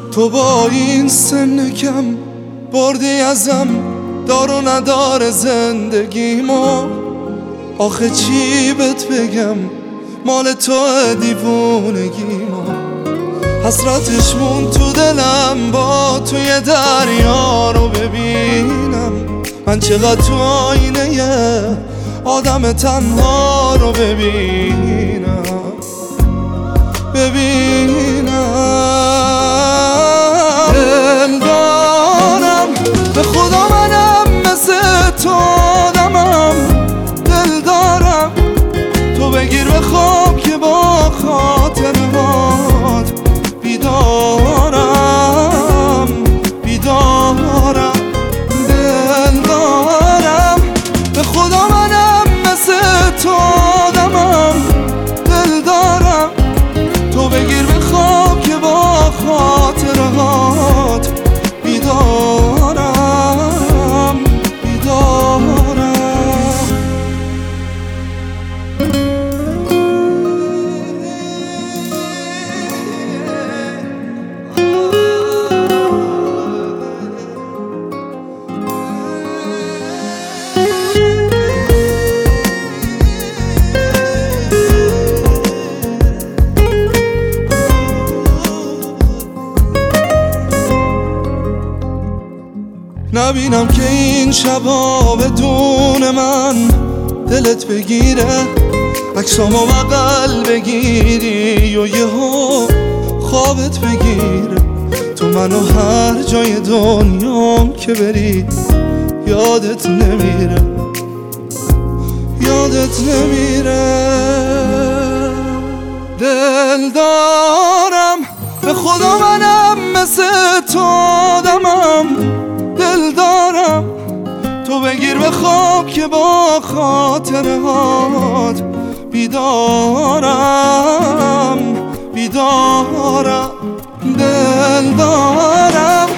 تو با این سن کم بردی ازم دار و ندار زندگیمو. آخه چی بهت بگم مال تو دیوونگیمو. حسرتش مون تو دلم با توی دریا رو ببینم. من چقدر تو آینه آدم تنها رو ببینم. دل دارم به خدا منم مثل تو آدمم. دل دارم تو بگیر به خواب که با خاطرات بیدارم بیدارم. دل دارم به خدا منم مثل تو آدمم. دل دارم تو بگیر به خواب که با خاطرات بیدارم بیدارم. نبینم که این شبا بدون من دلت بگیره، عکسامو بغل بگیری و یهو خوابت بگیره. تو منو هر جای دنیام که بری یادت نمیره یادت نمیره. دل دارم به خدا منم مثل تو آدمم. دل دارم تو بگیر به خواب که با خاطرات بیدارم بیدارم. دل دارم